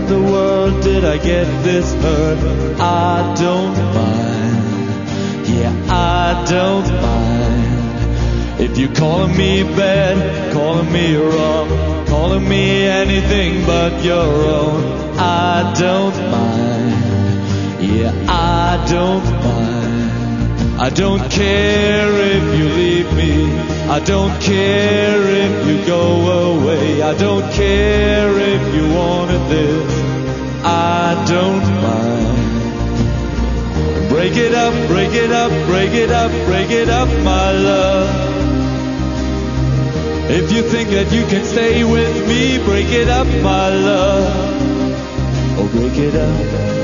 in the world did I get this hurt? I don't mind. Yeah, I don't mind. If you're calling me bad, calling me wrong, calling me anything but your own, I don't mind. Yeah, I don't mind. I don't care if you leave me. I don't care if you go away. I don't care if you wanted this. I don't mind. Break it up, break it up, break it up, break it up, my love. If you think that you can stay with me, break it up, my love. Oh, break it up.